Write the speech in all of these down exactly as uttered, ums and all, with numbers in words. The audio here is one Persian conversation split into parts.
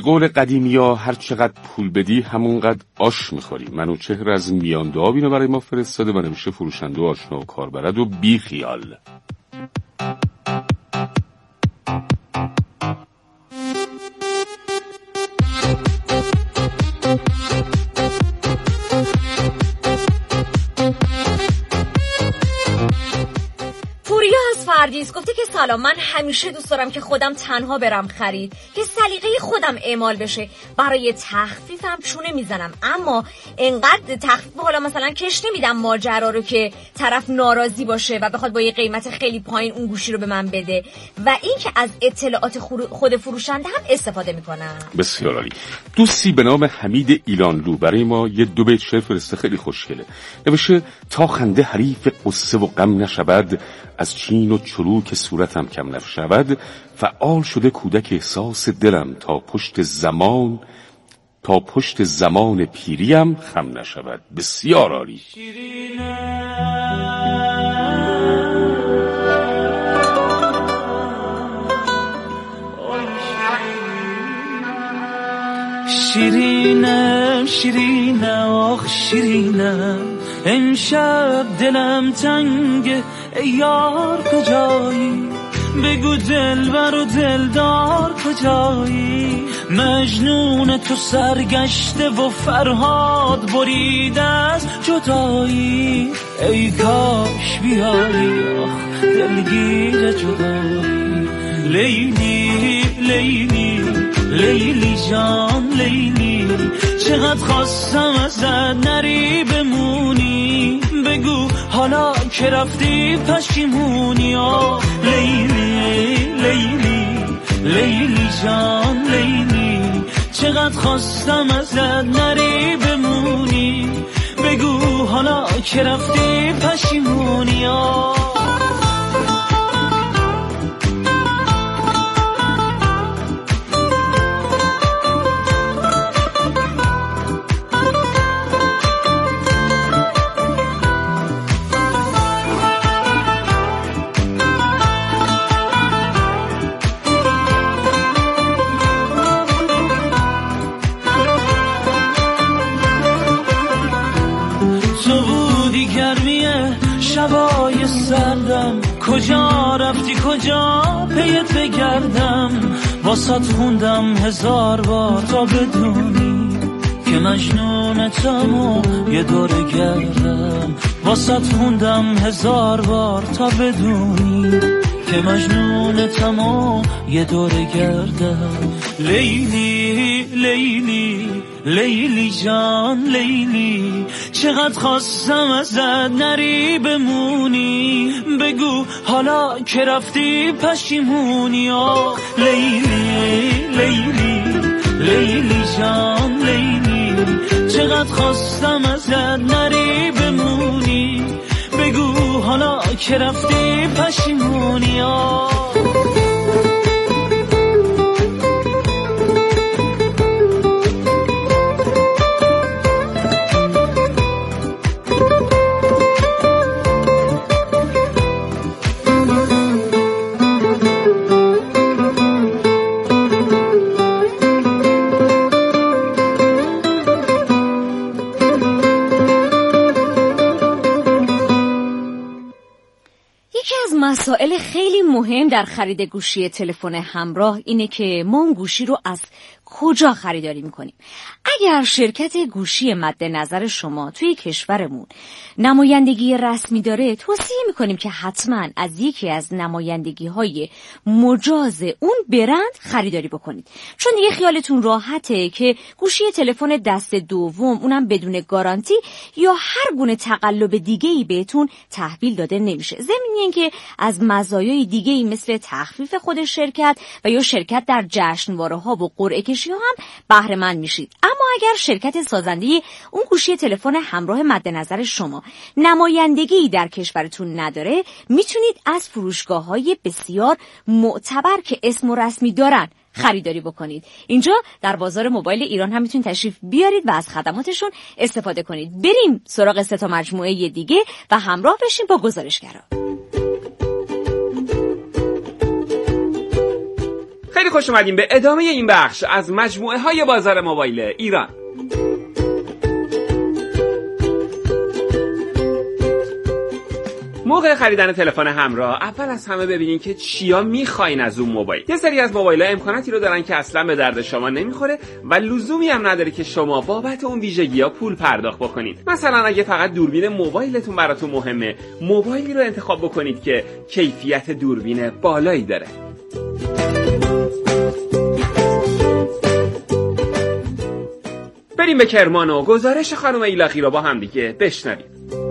قول قدیمی‌ها هر چقدر پول بدی همونقدر آش می‌خوری. منوچهر از میانداب اینو برای ما فرستاده و نمیشه فروشنده و آشنا و کاربرد و بی خیال. فردیس گفته که سلام، من همیشه دوست دارم که خودم تنها برم خرید که سلیقه خودم اعمال بشه. برای تخفیفم چونه میزنم، اما انقدر تخفیف حالا مثلا کش نمیدم ماجرا رو که طرف ناراضی باشه و بخواد با یه قیمت خیلی پایین اون گوشی رو به من بده و این که از اطلاعات خود فروشنده هم استفاده میکنم. بسیار عالی. دوستی به نام حمید ایلانلو برای ما یه دو بیت شعر فرسته، خیلی خوشگله. نوشته تا خنده حریف قصه و غم نشود، از چین و چروک صورتم کم نشود، فعال شده کودک احساس دلم، تا پشت زمان تا پشت زمان پیریم خم نشود. بسیار عالی. شیرینم شیرینم آخ شیرینم، امشب دلم تنگه ای یار کجایی، بگو دلبر و دلدار کجایی، مجنون تو سرگشته و فرهاد بریده از جدایی، ای کاش بیایی آخ دلگیر جدایی، لیلی لیلی لیلی جان لیلی، چقدر خواستم ازت نری بمونی، بگو حالا که رفتی پشیمونی، آه لیلی لیلی لیلی جان لیلی، چقدر خواستم ازت نری بمونی، بگو حالا که رفتی پشیمونی، آه شبای سردم، کجا رفتی کجا پیت بگردم، واسات خوندم هزار بار تا بدونی که مجنونتم و یه دوره گردم، واسات خوندم هزار بار تا بدونی که مجنونتم و یه دوره گردم، لیلی لیلی لیلی جان لیلی، چقدر خواستم ازت نری بمونی، بگو حالا که رفتی پشیمونی، آه لیلی لیلی لیلی جان لیلی، چقدر خواستم ازت نری بمونی، بگو حالا که رفتی پشیمونی، آه مسائل خیلی مهم در خرید گوشی تلفن همراه اینه که ما اون گوشی رو از کجا خریداری میکنیم. اگر شرکت گوشی مد نظر شما توی کشورمون نمایندگی رسمی داره، توصیه میکنیم که حتما از یکی از نمایندگی های مجاز اون برند خریداری بکنید، چون دیگه خیالتون راحته که گوشی تلفن دست دوم، اونم بدون گارانتی یا هر گونه تقلب دیگه‌ای بهتون تحویل داده نمیشه. ضمن اینکه از مزایای دیگه‌ای مثل تخفیف خود شرکت و یا شرکت در جشنواره‌ها و قرعه کشی‌ها هم بهره مند میشید. اما اگر شرکت سازنده اون گوشی تلفن همراه مد نظر شما نمایندگی در کشورتون نداره، میتونید از فروشگاه‌های بسیار معتبر که اسم و رسمی دارن خریداری بکنید. اینجا در بازار موبایل ایران هم میتونید تشریف بیارید و از خدماتشون استفاده کنید. بریم سراغ سه تا مجموعه دیگه و همراه بشیم با گزارشگرا. خیلی خیلی خوش اومدیم به ادامه این بخش از مجموعه های بازار موبایل ایران. موقع خریدن تلفن همراه اول از همه ببینین که چیا میخواین از اون موبایل. یه سری از موبایل‌ها امکاناتی رو دارن که اصلا به درد شما نمیخوره و لزومی هم نداره که شما بابت اون ویژگی‌ها پول پرداخت بکنید. مثلا اگه فقط دوربین موبایلتون براتون مهمه، موبایلی رو انتخاب بکنید که کیفیت دوربین بالایی داره. بریم به کرمان و گزارش خانم ایلاقی رو با هم دیگه بشنویم.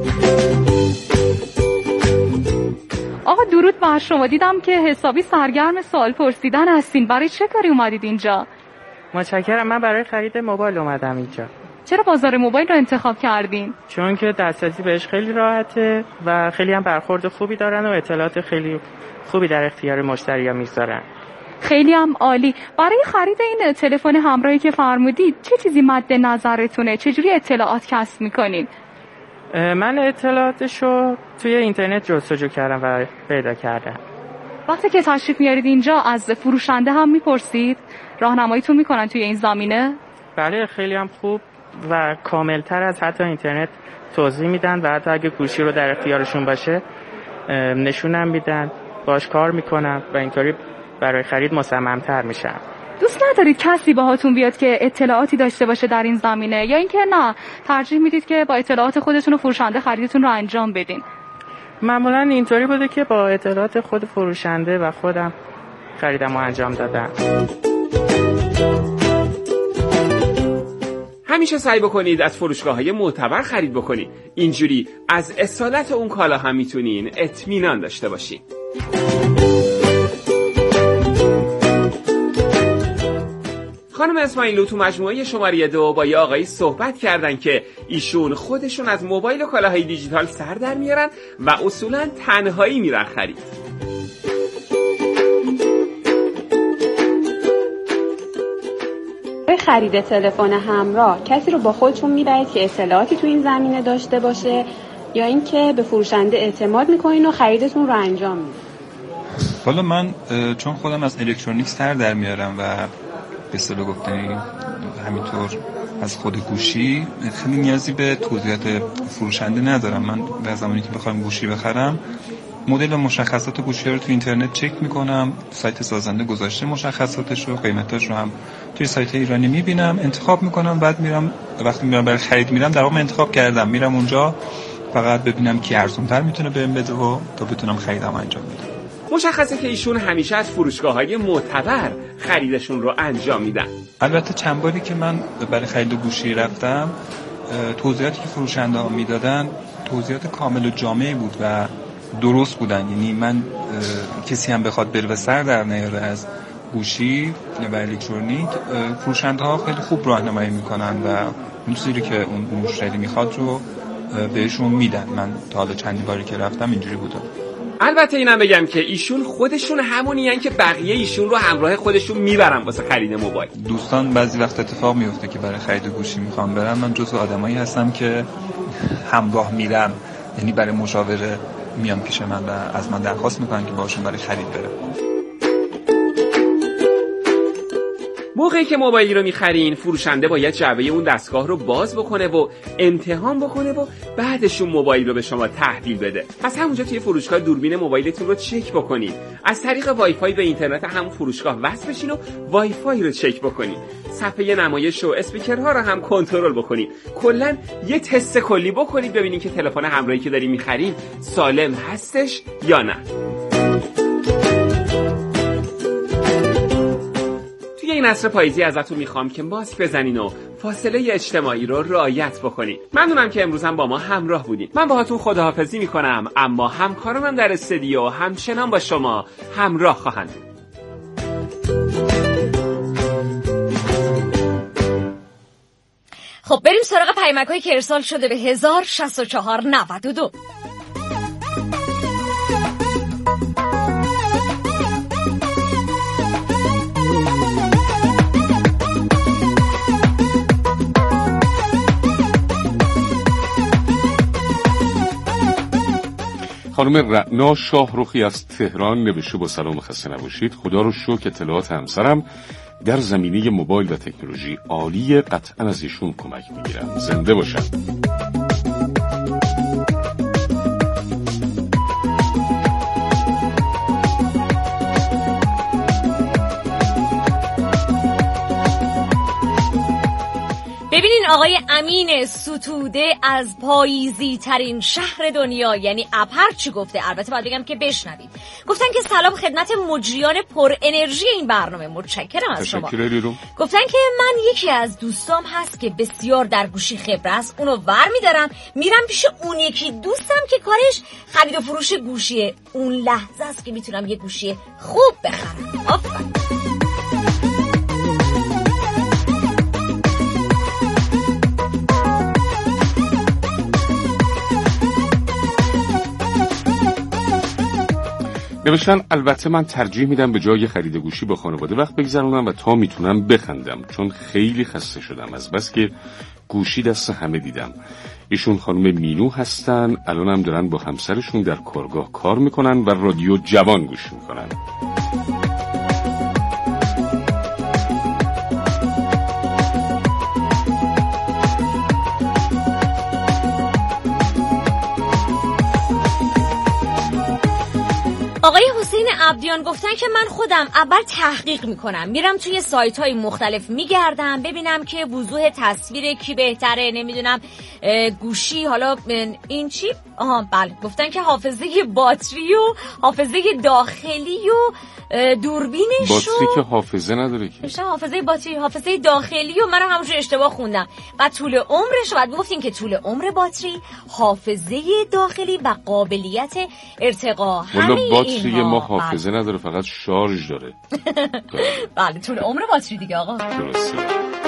آقا درود بر شما، دیدم که حسابی سرگرم سوال پرسیدن هستین. برای چه کاری اومدید اینجا؟ متشکرم، من برای خرید موبایل اومدم اینجا. چرا بازار موبایل رو انتخاب کردین؟ چون که دسترسی بهش خیلی راحته و خیلی هم برخورد خوبی دارن و اطلاعات خیلی خوبی در اختیار مشتری‌ها میذارن. خیلی هم عالی. برای خرید این تلفن همراهی که فرمودید چه چیزی مد نظرتونه؟ چجوری اطلاعات کسب میکنین؟ من اطلاعاتشو توی اینترنت جستجو کردم و پیدا کردم. وقتی که تشریف میارید اینجا از فروشنده هم میپرسید؟ راهنماییتون میکنن توی این زمینه؟ بله، خیلی هم خوب و کاملتر از حتی اینترنت توضیح میدن و حتی اگه گوشی رو در اختیارشون باشه نشونم میدن، باش کار میکنم و اینطوری برای خرید مصمم‌تر میشم. دوست ندارید کسی باهاتون بیاد که اطلاعاتی داشته باشه در این زمینه، یا اینکه نه ترجیح میدید که با اطلاعات خودتون و فروشنده خریدتون رو انجام بدین؟ معمولا اینطوری بوده که با اطلاعات خود فروشنده و خودم خریدم و انجام دادم. همیشه سعی بکنید از فروشگاه‌های معتبر خرید بکنید. اینجوری از اصالت اون کالا هم میتونین اطمینان داشته باشین. خانم اسماعیلو تو مجموعه شماره دو با یه آقایی صحبت کردن که ایشون خودشون از موبایل و کالاهای دیجیتال سر در میارن و اصولاً تنهایی میرن خرید. به خرید تلفن همراه کسی رو با خودتون میبرید که اطلاعاتی تو این زمینه داشته باشه، یا اینکه به فروشنده اعتماد میکنین و خریدتون رو انجام میدید؟ حالا من چون خودم از الکترونیک سر در میارم و به اصطلاح گفتنی همینطور از خود گوشی، خیلی نیازی به توضیحات فروشنده ندارم. من در زمانی که بخوام گوشی بخرم مدل و مشخصات گوشی رو تو اینترنت چک میکنم، سایت سازنده گذاشته مشخصاتش رو، قیمتاش رو هم توی سایت ایرانی میبینم، انتخاب میکنم، بعد میرم وقتی میرم برای خرید میرم در واقع انتخاب کردم، میرم اونجا فقط ببینم کی ارزان‌تر میتونه بهم بده و تا بتونم خریدم انجام بدم. مشخصه که ایشون همیشه از فروشگاه‌های معتبر خریدشون رو انجام میدن. البته چند باری که من برای خرید گوشی رفتم، توضیحاتی که فروشنده ها میدادن توضیحات کامل و جامعی بود و درست بودن. یعنی من کسی هم بخواد بره و سر در نیاره از گوشی و الکترونیک، فروشنده ها خیلی خوب راهنمایی میکنن و اون چیزی که اون مشتری میخواد رو بهشون میدن. من تا حالا چندی باری که رفتم اینجوری بودم. البته اینم بگم که ایشون خودشون همونی هن که بقیه ایشون رو همراه خودشون میبرن واسه خرید موبایل. دوستان بعضی وقت اتفاق میفته که برای خرید گوشی میخوام برم، من جزو آدمایی هستم که همراه میرم، یعنی برای مشاوره میان پیش من و از من درخواست میکنن که باشون برای خرید برم. موقعی که موبایلی رو میخرین، فروشنده باید جعبه اون دستگاه رو باز بکنه و امتحان بکنه و بعدش اون موبایل رو به شما تحویل بده. پس همونجا توی فروشگاه دوربین موبایلتون رو چک بکنید. از طریق وای فای به اینترنت همون فروشگاه وصل بشین و وای فای رو چک بکنید. صفحه نمایش و اسپیکرها رو هم کنترل بکنید. کلاً یه تست کلی بکنید ببینید که تلفن همراهی که دارین میخرین سالم هستش یا نه. این عصر پاییزی ازتون میخوام که ماسک بزنین و فاصله اجتماعی رو رعایت بکنین. ممنونم که امروز هم با ما همراه بودین. من باهاتون خداحافظی میکنم، اما همکارانم در استودیو همچنان با شما همراه خواهند بود. خب بریم سراغ پیامک‌هایی که ارسال شده به هزار شصت و چهار نود و دو. خانم خانم رعنا شاهرخی از تهران نوشته با سلام خسته نباشید. خدا رو شکر اطلاعات همسرم در زمینه موبایل و تکنولوژی عالیه، قطعا از ایشون کمک میگیرم. زنده باشن. ببینین آقای امین ستوده از پاییزی ترین شهر دنیا یعنی ابهر چی گفته؟ البته باید بگم که بشنوید. گفتن که سلام خدمت مجریان پر انرژی این برنامه، متشکرم از شما. گفتن که من یکی از دوستام هست که بسیار در گوشی خبره است، اونو ور میدارم میرم پیش اون یکی دوستم که کارش خرید و فروش گوشیه، اون لحظه است که میتونم یه گوشی خوب بخرم. آفرین. نوشتن البته من ترجیح میدم به جای خرید گوشی با خانواده وقت بگذرونم و تا میتونم بخندم، چون خیلی خسته شدم از بس که گوشی دست همه دیدم. ایشون خانم مینو هستن، الان هم دارن با همسرشون در کارگاه کار میکنن و رادیو جوان گوش میکنن. آقای حسین عبدیان گفتن که من خودم اول تحقیق میکنم، میرم توی سایت های مختلف میگردم ببینم که وضوح تصویر کی بهتره، نمیدونم گوشی حالا این چی، آها بله گفتن که حافظه باتری و حافظه داخلی و دوربینش باتری که حافظه نداره که میشه حافظه باتری، حافظه داخلی و منم همونجوری اشتباه خوندم. و طول عمرش بعد گفتین که طول عمر باتری، حافظه داخلی و قابلیت ارتقا. همین باتری ما حافظه بله. نداره، فقط شارژ داره. بله طول عمر باتری دیگه آقا. درسته.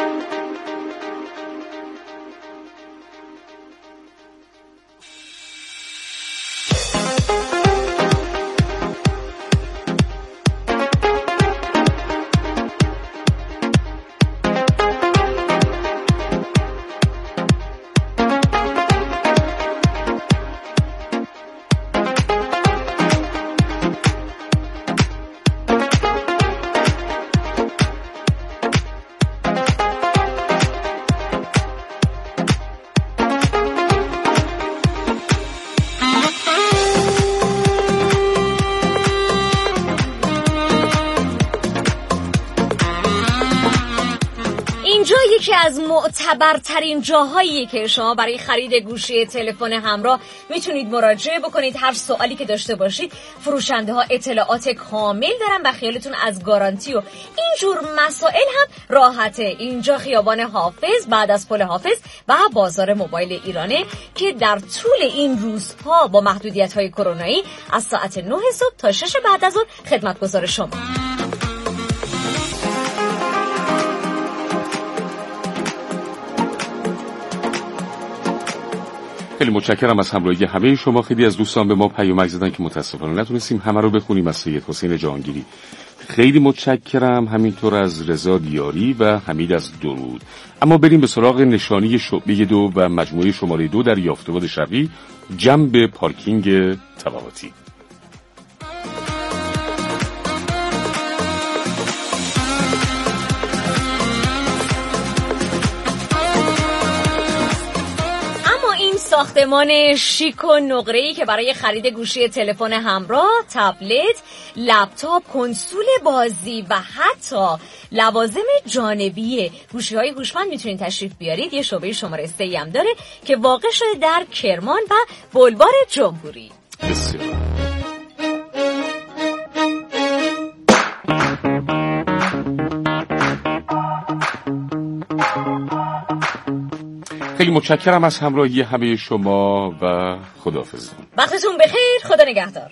یکی از معتبرترین جاهاییه که شما برای خرید گوشی تلفن همراه میتونید مراجعه بکنید. هر سوالی که داشته باشید فروشنده ها اطلاعات کامل دارن و خیالتون از گارانتی و اینجور مسائل هم راحته. اینجا خیابان حافظ بعد از پل حافظ و بازار موبایل ایرانه که در طول این روزها با محدودیت های کرونایی از ساعت نه صبح تا شش بعد از ظهر خدمتگزار شما. خیلی متشکرم از همراهی همه شما. خیلی از دوستان به ما پیامک زدن که متاسفانه نتونستیم همه رو بخونیم. از سید حسین جهانگیری خیلی متشکرم، همینطور از رضا دیاری و حمید از درود. اما بریم به سراغ نشانی شعبه دو و مجموعه شماره دو در یافته‌باد شرقی، جنب پارکینگ طبقاتی. ساختمان شیک و نقره‌ای که برای خرید گوشی تلفن همراه، تبلت، لپتاپ، کنسول بازی و حتی لوازم جانبی گوشی‌های هوشمند میتونید تشریف بیارید. یه شعبه شماره سه هم داره که واقع شده در کرمان و بلوار جمهوری. بسیار خیلی متشکرم از همراهی همه شما و خداحافظ. وقتتون بخیر، خدا نگهدار.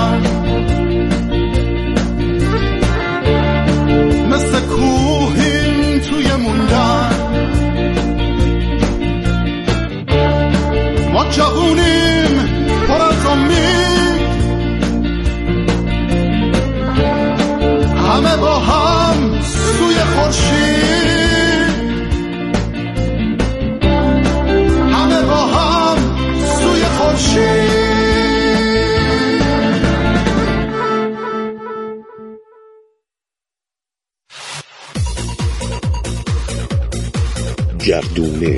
موندن، مثل کوهیم توی موندن. ما جوونیم پر از امید، همه با هم سوی خورشید، همه با هم سوی خورشید. گردونه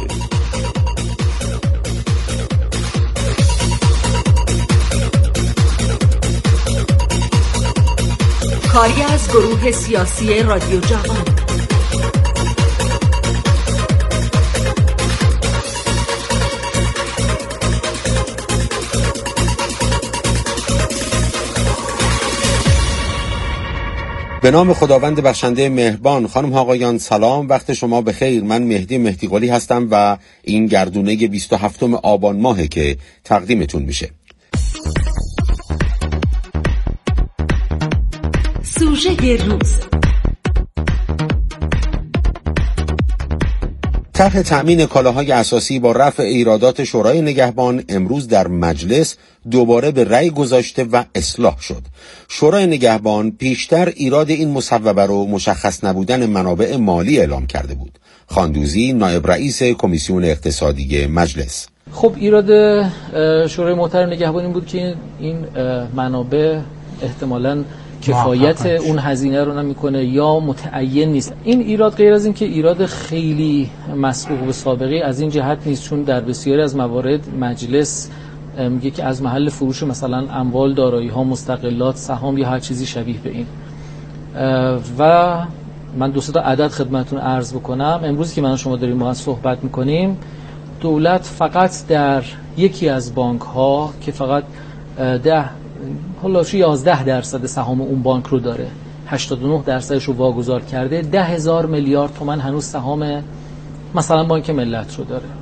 کاری از گروه سیاسی رادیو جوان. به نام خداوند بخشنده مهربان. خانم ها آقایان سلام، وقت شما بخیر. من مهدی مهدی قلی هستم و این گردونه بیست و هفتم آبان ماهه که تقدیمتون میشه. سوژه روز: طرح تأمین کالاهای اساسی با رفع ایرادات شورای نگهبان امروز در مجلس دوباره به رأی گذاشته و اصلاح شد. شورای نگهبان پیشتر ایراد این مصوبه رو مشخص نبودن منابع مالی اعلام کرده بود. خاندوزی نایب رئیس کمیسیون اقتصادی مجلس: خب ایراد شورای محترم نگهبان این بود که این منابع احتمالاً کفایت اون هزینه رو نمیکنه یا متعین نیست. این ایراد غیر از این که ایراد خیلی مسبوق به سابقه از این جهت نیست، چون در بسیاری از موارد مجلس میگه که از محل فروش مثلا اموال، دارایی ها، مستقلات، سهام یا هر چیزی شبیه به این. و من دو سه تا عدد خدمتتون عرض بکنم. امروز که من شما داریم با هم صحبت میکنیم، دولت فقط در یکی از بانک ها که فقط ده حالا یازده درصد سهام اون بانک رو داره، هشتاد و نه درصدش رو واگذار کرده، ده هزار میلیارد تومان هنوز سهام مثلا بانک ملت رو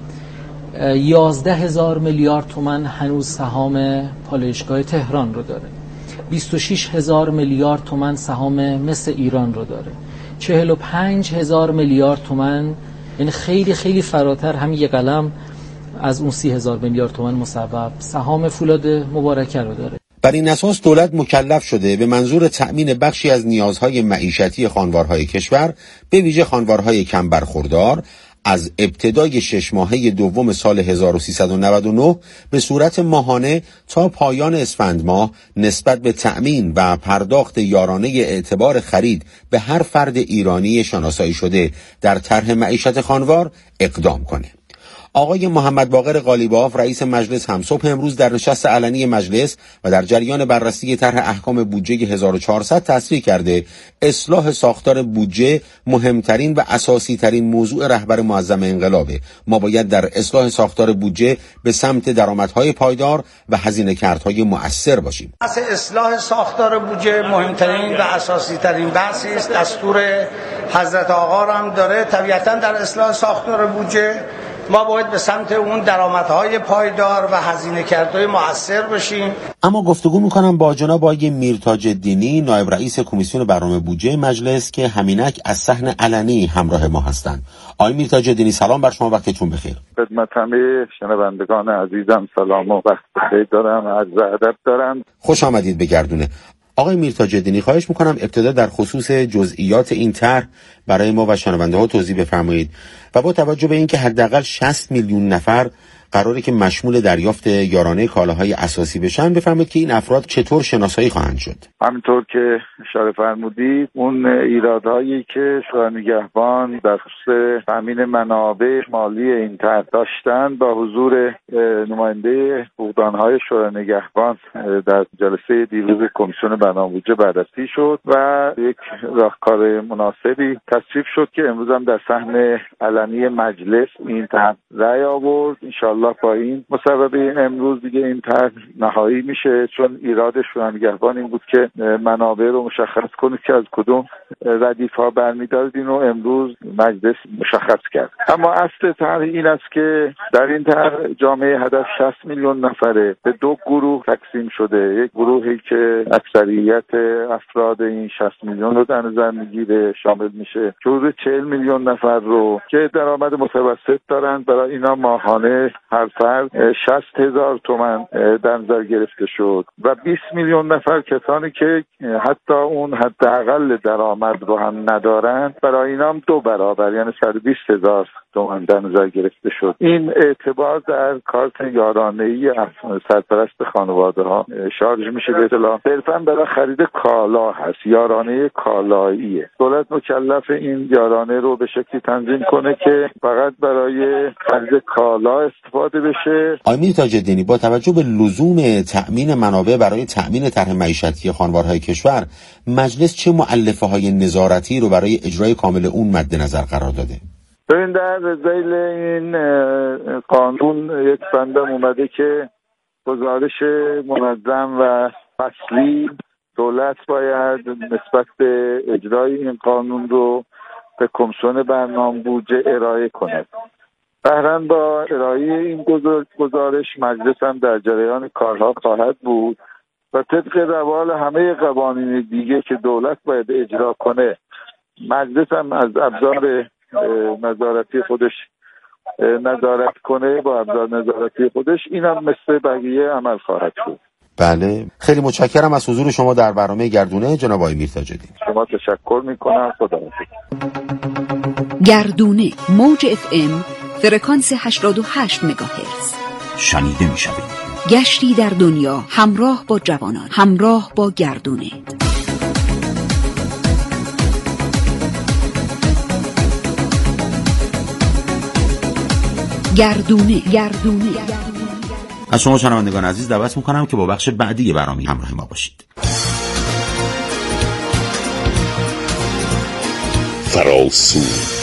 داره، یازده هزار میلیارد تومان هنوز سهام پالایشگاه تهران رو داره، بیست و شش هزار میلیارد تومان سهام مس ایران رو داره، چهل و پنج هزار میلیارد تومان، یعنی خیلی خیلی فراتر همین یک قلم از اون سی هزار میلیارد تومان مصوب سهام فولاد مبارکه رو داره. بر این اساس دولت مکلف شده به منظور تأمین بخشی از نیازهای معیشتی خانوارهای کشور، به ویژه خانوارهای کم برخوردار، از ابتدای شش ماهه دوم سال هزار و سیصد و نود و نه به صورت ماهانه تا پایان اسفند ماه نسبت به تأمین و پرداخت یارانه اعتبار خرید به هر فرد ایرانی شناسایی شده در طرح معیشت خانوار اقدام کنه. آقای محمد باقر قالیباف رئیس مجلس هم صبح امروز در نشست علنی مجلس و در جریان بررسی طرح احکام بودجه هزار و چهارصد تصریح کرده اصلاح ساختار بودجه مهمترین و اساسی ترین موضوع رهبر معظم انقلابه. ما باید در اصلاح ساختار بودجه به سمت درآمدهای پایدار و هزینه‌کردهای مؤثر باشیم. بحث اصلاح ساختار بودجه مهمترین و اساسی ترین بحثی است. دستور حضرت آقا هم داره. طبیعتاً در اصلاح ساختار بودجه ما باید به سمت اون درآمدهای پایدار و هزینه کردهای مؤثر باشیم. اما گفتگو میکنم با جناب آقای میرتاج الدینی نایب رئیس کمیسیون برنامه بودجه مجلس که همینک از صحن علنی همراه ما هستند. آقای میرتاج الدینی سلام بر شما، وقتتون بخیر. خدمت همه شنوندگان عزیزم سلام و وقت بخیر دارم، عرض ادب دارم. خوش آمدید به گردونه. آقای میرتاج الدینی خواهش میکنم ابتدا در خصوص جزئیات این طرح برای ما و شنونده ها توضیح بفرمایید و با توجه به اینکه حداقل شصت میلیون نفر قراره که مشمول دریافت یارانه کالاهای اساسی بشن، بفرمایید که این افراد چطور شناسایی خواهند شد؟ همینطور که اشاره فرمودید، اون ایرادهایی که شورای نگهبان در خصوص تامین منابع مالی این طرح داشتن با حضور نماینده حقوقدانهای شورای نگهبان در جلسه دیروز کمیسیون برنامه بودجه بررسی شد و یک راهکار مناسبی تصویب شد که امروز هم در صحن علنی مجلس این طرح رأی آورد. ان الله با این مصوبه امروز دیگه این طرح نهایی میشه، چون ایراد شورای نگهبان این بود که منابع رو مشخص کنه که از کدوم ردیف ها برمی‌دارد. اینو امروز مجلس مشخص کرد. اما اصل طرح این است که در این طرح جامعه هدف شصت میلیون نفره به دو گروه تقسیم شده. یک گروهی که اکثریت افراد این شصت میلیون رو در نظر میگیره، شامل میشه حدود چهل میلیون نفر رو که درآمد متوسط دارند. برای اینا ماهانه هر فرد شصت هزار تومان در نظر گرفته شد و بیست میلیون نفر کسانی که حتی اون حداقل درآمد رو هم ندارند، برای اینا هم دو برابر یعنی صد و بیست هزار تومان در نظر گرفته شد. این اعتبار در کارت یارانه‌ای سرپرست خانواده ها شارژ میشه به اطلاع. صرفا برای خرید کالا هست، یارانه کالاییه. دولت مکلف این یارانه رو به شکلی تنظیم کنه که فقط برای خرید کالا استفاده بشه. آقای میر تاج‌الدینی، با توجه به لزوم تأمین منابع برای تأمین طرح معیشتی خانوارهای کشور، مجلس چه مؤلفه‌های نظارتی رو برای اجرای کامل اون مد نظر قرار داده؟ ببین در ذیل این قانون یک بندم اومده که گزارش منظم و فصلی دولت باید نسبت به اجرای این قانون رو به کمیسیون برنامه بودجه ارائه کند. بهرن با ارائه این گزارش مجلس هم در جریان کارها خواهد بود و طبق روال همه قوانین دیگه که دولت باید اجرا کنه، مجلس هم از ابزار نظارتی خودش نظارت کنه با ابزار نظارتی خودش. این هم مثل بقیه عمل خواهد شد. بله، خیلی متشکرم از حضور شما در برنامه گردونه جناب آقای میر تاج‌الدینی. شما تشکر میکنم. خدا حافظ. گردونه موج اف ام فرکانس هشتاد و هشت مگاهرتز شنیده میشوید. گشتی در دنیا همراه با جوانان، همراه با گردونه. گردونه گردونه از شما شنوندگان عزیز دعوت میکنم که با بخش بعدی برنامه همراه ما باشید. فراسو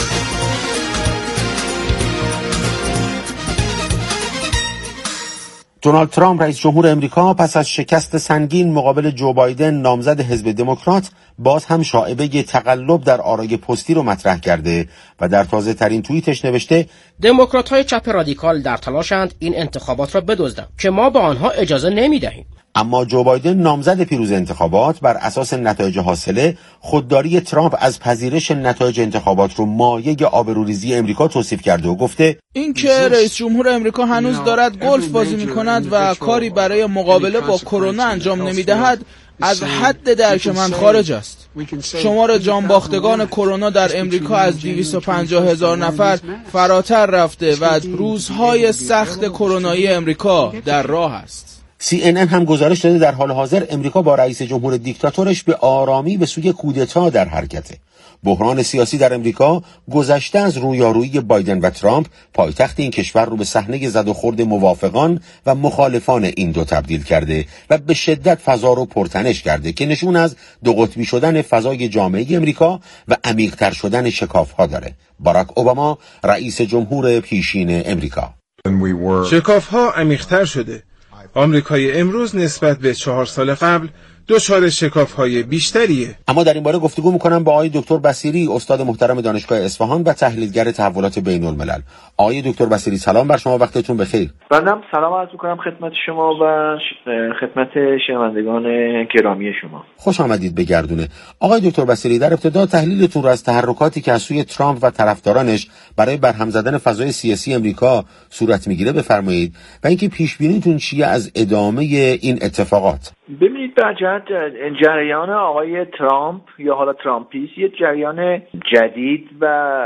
دونالد ترامپ رئیس جمهور امریکا پس از شکست سنگین مقابل جو بایدن نامزد حزب دموکرات باز هم شایعه تقلب در آرای پستی رو مطرح کرده و در تازه ترین توییتش نوشته دموکرات‌های چپ رادیکال در تلاشند این انتخابات را بدزدند که ما به آنها اجازه نمی‌دهیم. اما جو بایدن نامزد پیروز انتخابات بر اساس نتایج حاصله خودداری ترامپ از پذیرش نتایج انتخابات رو مایه آبروریزی امریکا توصیف کرده و گفته این که رئیس جمهور امریکا هنوز دارد گلف بازی می‌کند و کاری برای مقابله با کرونا انجام نمی‌دهد از حد درک من خارج است. شمار جانباختگان کرونا در امریکا از دویست و پنجاه هزار نفر فراتر رفته و روزهای سخت کرونایی امریکا در راه است. سی ان ان هم گزارش داده در حال حاضر امریکا با رئیس جمهور دیکتاتورش به آرامی به سوی کودتا در حرکته. بحران سیاسی در امریکا گذشته از رویارویی بایدن و ترامپ پایتخت این کشور رو به صحنه زد و خورد موافقان و مخالفان این دو تبدیل کرده و به شدت فضا رو پرتنش کرده که نشون از دو قطبی شدن فضای جامعه امریکا و عمیق‌تر شدن شکاف‌ها داره. باراک اوباما رئیس جمهور پیشین امریکا: شکاف‌ها عمیق‌تر شده. آمریکای امروز نسبت به چهار سال قبل دچار شکاف‌های بیشتریه. اما در این باره گفتگو می‌کنم با آقای دکتر بصیری، استاد محترم دانشگاه اصفهان و تحلیلگر تحولات بین‌الملل. آقای دکتر بصیری سلام بر شما، وقتتون بخیر. بنده سلام عرض می‌کنم خدمت شما و خدمت شنوندگان گرامی شما. خوش آمدید به گردونه. آقای دکتر بصیری، در ابتدا تحلیلتون رو از تحرکاتی که از سوی ترامپ و طرفدارانش برای برهم زدن فضای سیاسی امریکا صورت می‌گیره بفرمایید و اینکه پیش بینیتون چیه از ادامه این اتفاقات. ببینید در جهت جریان آقای ترامپ یا حالا ترامپیست یه جریان جدید و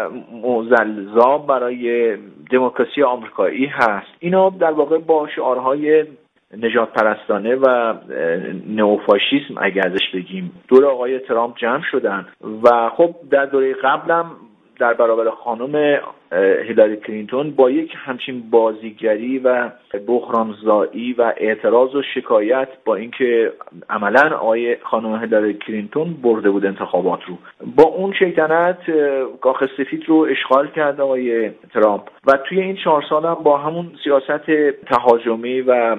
مزلزل برای دموکراسی آمریکایی هست. اینا در واقع با شعارهای نجات پرستانه و نئوفاشیسم اگه ازش بگیم دور آقای ترامپ جمع شدن و خب در دوره قبلم در برابر خانم هیلاری کلینتون با یک همچین بازیگری و بحرانزایی و اعتراض و شکایت با اینکه عملاً آقای خانم هیلاری کلینتون برده بود انتخابات رو، با اون شیطنت کاخ سفید رو اشغال کرد آقای ترامپ و توی این چهار سال هم با همون سیاست تهاجمی و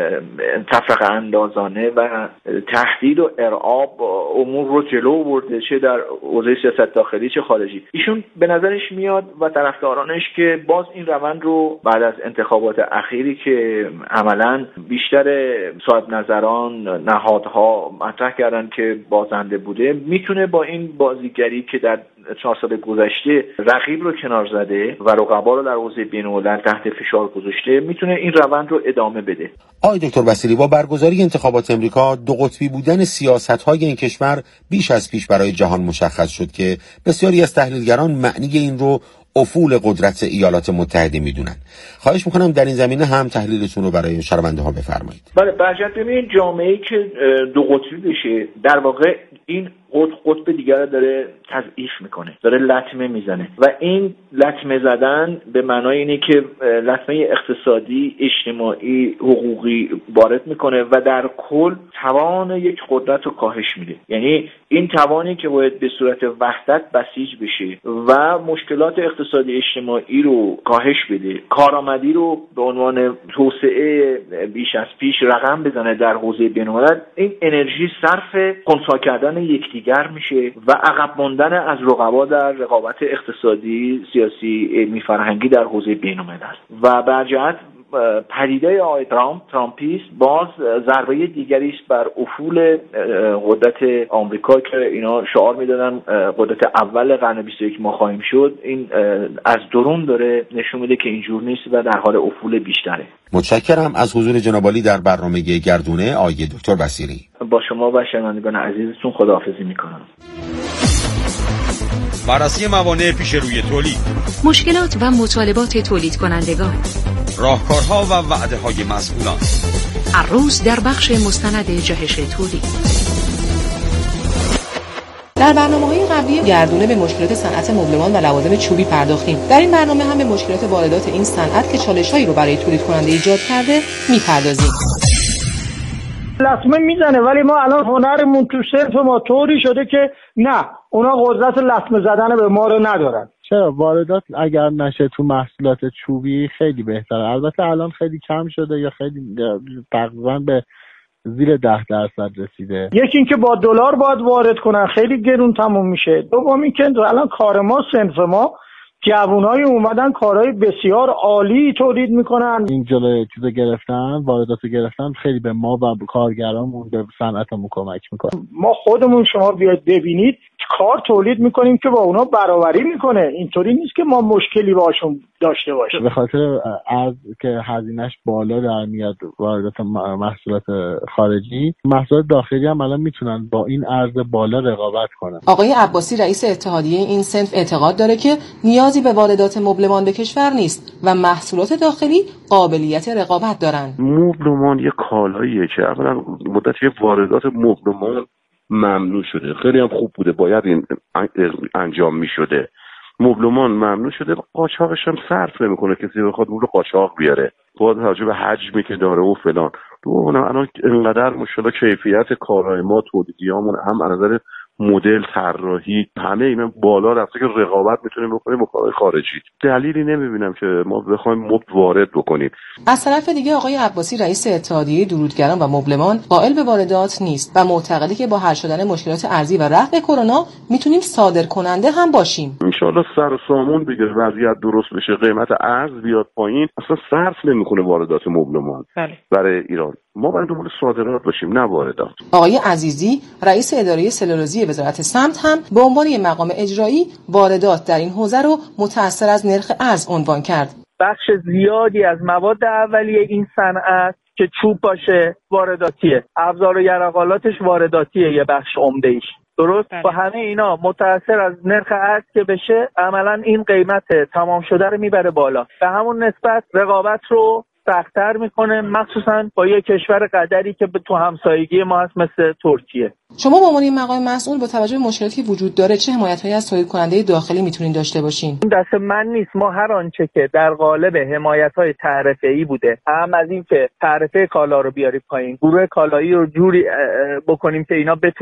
تفرقه اندازانه و تهدید و ارعاب امور رو جلو برده، چه در حوزه سیاست داخلی چه خارجی. ایشون به نظرش میاد و طرفدارانش که باز این روند رو بعد از انتخابات اخیری که عملاً بیشتر صاحب نظران نهادها مطرح کردن که بازنده بوده، میتونه با این بازیگری که در چهار سال گذشته رقیب رو کنار زده و رقبا رو در حوزه بین‌الملل تحت فشار گذاشته، میتونه این روند رو ادامه بده. آقای دکتر بصیری، با برگزاری انتخابات امریکا دو قطبی بودن سیاست‌های این کشور بیش از پیش برای جهان مشخص شد که بسیاری از تحلیلگران معنی این رو افول قدرت ایالات متحده میدونن. خواهش میکنم در این زمینه هم تحلیلتون رو برای شنونده ها بفرمایید. بله، برجت ببینید جامعه‌ای که دو قطبی بشه در واقع این قطب دیگر داره تضعیف میکنه، داره لطمه میزنه و این لطمه زدن به معنای اینه که لطمه اقتصادی، اجتماعی، حقوقی وارد میکنه و در کل توان یک قدرت رو کاهش میده. یعنی این توانی که باید به صورت وحدت بسیج بشه و مشکلات اقتصادی اجتماعی رو کاهش بده، کارآمدی رو به عنوان توسعه بیش از پیش رقم بزنه در حوزه بین‌الملل، این انرژی صرف خنثی کردن یکدیگر میشه و عقب ماندن از رقبا در رقابت اقتصادی، سیاسی، علمی، فرهنگی در حوزه بین‌الملل و برجهت پدیده آقای ترامپ ترامپیست باز ضربه دیگری است بر افول قدرت آمریکا که اینا شعار میدادن قدرت اول قرن بیست و یک ما خواهیم شد. این از درون داره نشون میده که اینجور نیست و در حال افول بیشتره. متشکرم از حضور جناب عالی در برنامه گردونه آقای دکتر بصیری. با شما و شنوندگان عزیزتون خداحافظی میکنم. بررسی موانع پیش روی تولید، مشکلات و مطالبات تولید کنندگان، راهکارها و وعده‌های مسئولان، هر روز در بخش مستند جهش تولید. در برنامه‌های قبلی گردونه به مشکلات صنعت مبلمان و لوازم چوبی پرداختیم. در این برنامه هم به مشکلات واردات این صنعت که چالش‌هایی رو برای تولید کننده ایجاد کرده می‌پردازیم. لطمه میزنه ولی ما الان هنرمون تو صرف ما طوری شده که نه، اونا قدرت لطمه زدن به ما رو ندارن. چرا واردات اگر نشه تو محصولات چوبی خیلی بهتره. البته الان خیلی کم شده یا خیلی تقریبا به زیر ده درصد رسیده. یکی اینکه با دلار باید وارد کنن، خیلی گرون تموم میشه. دوم اینکه الان کار ما، صنف ما جوانای اومدن کارهای بسیار عالی تولید میکنن. این جلوی چیزا گرفتن، واردات گرفتن خیلی به ما و کارگرامون، به صنعتمون کمک میکنه. ما خودمون شما بیاید ببینید کار تولید میکنیم که با اونا برابری میکنه. اینطوری نیست که ما مشکلی باشون داشته باشیم. به خاطر ارز که هزینه‌اش بالا در میاد واردات محصولات خارجی، محصولات داخلی هم الان میتونن با این ارز بالا رقابت کنن. آقای عباسی رئیس اتحادیه این صنف اعتقاد داره که نیازی به واردات مبلمان به کشور نیست و محصولات داخلی قابلیت رقابت دارن. مبلمان یه کالاییه که اولا مدتی واردات مبلمان ممنوع شده، خیلی هم خوب بوده، باید این انجام می شده. مبلمان ممنوع شده، قاچاقش هم صرف نمیکنه، کسی بخواد اون رو قاچاق بیاره، باید توجه به حجمی که داره و فلان. تو الان اینقدر مشکل کیفیت کارهای ما، تولیدیامون هم از نظر مدل، طراحی، همه اینا بالا رفته که رقابت میتونیم بکنیم با کارهای خارجی. دلیلی نمیبینم که ما بخوایم مبل وارد بکنیم. از طرف دیگه آقای عباسی رئیس اتحادیه درودگران و مبلمان قائل به واردات نیست و معتقده که با حل شدن مشکلات ارزی و رفع کرونا میتونیم صادر کننده هم باشیم. ان شاءالله سر و سامون بگیره، وضعیت درست بشه، قیمت ارز بیاد پایین، اصلا صرف نمیکنه واردات مبلمان بله. برای ایران. ما باید دنبال صادرات باشیم نه واردات. آقای عزیزی رئیس اداره سلولوزی وزارت سمت هم به عنوان یک مقام اجرایی واردات در این حوزه رو متأثر از نرخ ارز عنوان کرد. بخش زیادی از مواد اولیه این صنعت که چوب باشه وارداتیه، ابزار و یرقالاتش وارداتیه، یه بخش عمده ایش. درست با همه اینا متأثر از نرخ ارز که بشه، عملا این قیمت تمام شده رو میبره بالا. به همون نسبت رقابت رو سخت‌تر میکنه، مخصوصا با یه کشور قدری که تو همسایگی ما هست مثل ترکیه. شما به عنوان این مقام مسئول با توجه به مشکلاتی که وجود داره چه حمایت‌هایی از تولید کننده داخلی میتونین داشته باشین؟ این دست من نیست. ما هر آنچه که در قالب حمایت‌های تعرفه‌ای بوده، هم از این که تعرفه کالا رو بیاریم پایین، گروه کالایی رو جوری بکنیم که اینا